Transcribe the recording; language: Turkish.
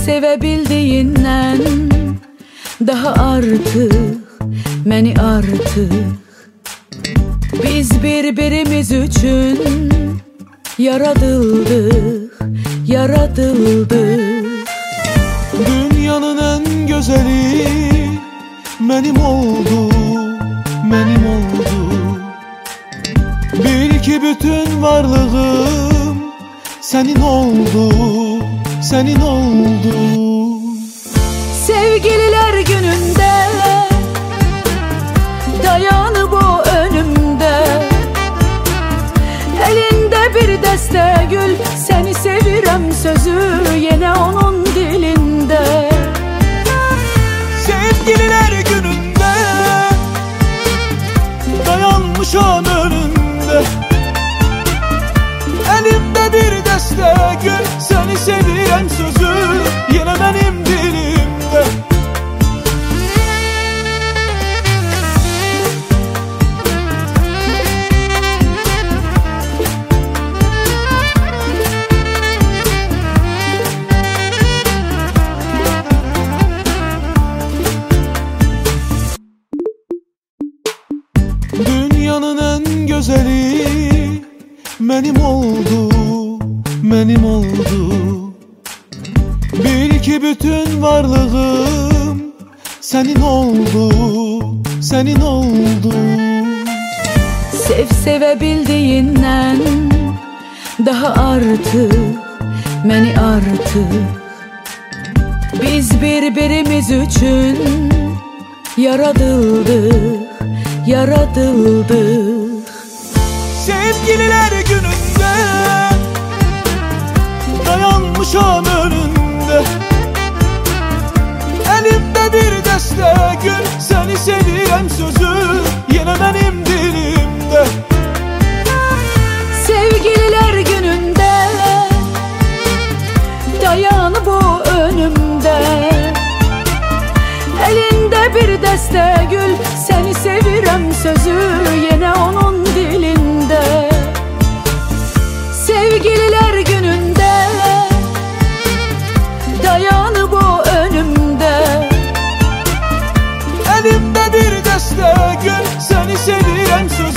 sevebildiğinden daha artık, məni artık. Biz birbirimiz üçün yaradıldık, yaradıldık. Dünyanın en gözeli benim oldu, benim oldu. Bil ki bütün varlığım senin oldu, senin oldu. Sevgililer gününde dayanıp o önümde, elinde bir dəstə gül, seni sevirəm sözü yine onun dilinde. Sevgililer gününde dayanmışam önünde, elimde bir dəstə gül, seni sevirəm sözü yine benim dilimde. Dünyanın en gözeli benim oldu, benim oldu. Bil ki bütün varlığım senin oldu, senin oldu. Sevebildiğinden daha artık, məni artık. Biz birbirimiz üçün yaradıldık, yaradıldık. Sevgililer gününde dayanmışam önünde, elimde bir dəstə gül, seni sevirəm sözü yine benim dilimde. Sevgililer gününde dayanıp o önümde, elinde bir dəstə gül, seni sevirəm sözü yine onun dilinde. Sevgililer gününde dayanıp o önümde, elimde bir dəstə gül, seni sevirəm sözü